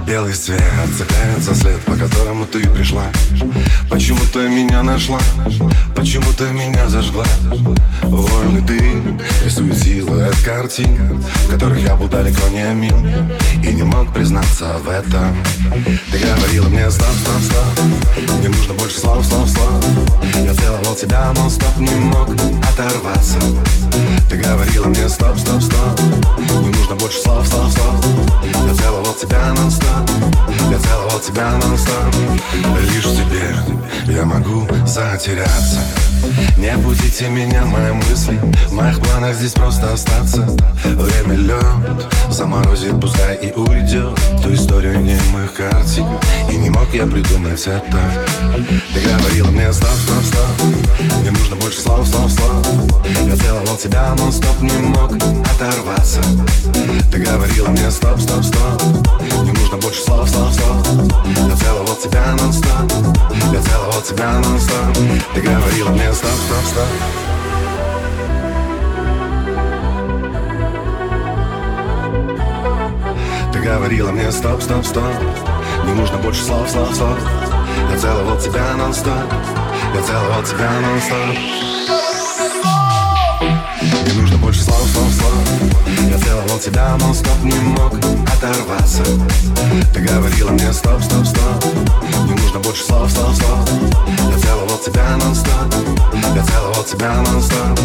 Белый свет цепляется след, по которому ты пришла. Почему ты меня нашла? Почему ты меня зажгла? Вольный дым рисует силуэт картин, в которых я был далеко не мил и не мог признаться в этом. Ты говорила мне стоп, стоп, стоп, не нужно больше слов, слов, слов. Я целовал тебя, но стоп, не мог оторваться. Ты говорила мне стоп, стоп, стоп, не нужно больше слов, слов, слов. Я целовал тебя нон-стоп, я целовал тебя нон-стоп. Лишь в тебе я могу затеряться. Не будите меня, мои мысли, в моих планах здесь просто остаться. Время лед заморозит, пускай и уйдет ту историю немых картин. И не мог я придумать это. Ты говорила мне стоп, стоп, стоп, не нужно больше слов, слов, слов. Я целовал тебя, но стоп, не мог оторваться. Ты говорила мне стоп, стоп, стоп, не нужно больше слов, слов, слов. Я целовал тебя нон-стоп, я целовал тебя нон-стоп. Ты говорила мне стоп, стоп, стоп. Ты говорила мне стоп, стоп, стоп, не нужно больше слов, слов, слов. Я целовал тебя нон-стоп, я целовал тебя нон-стоп. Не нужно больше слов, слов, слов. Я целовал тебя, нон-стоп, не мог оторваться. Ты говорила мне стоп, стоп, стоп, не нужно больше слов, слов, слов. Я целовал тебя нон-стоп, я целовал тебя нон-стоп.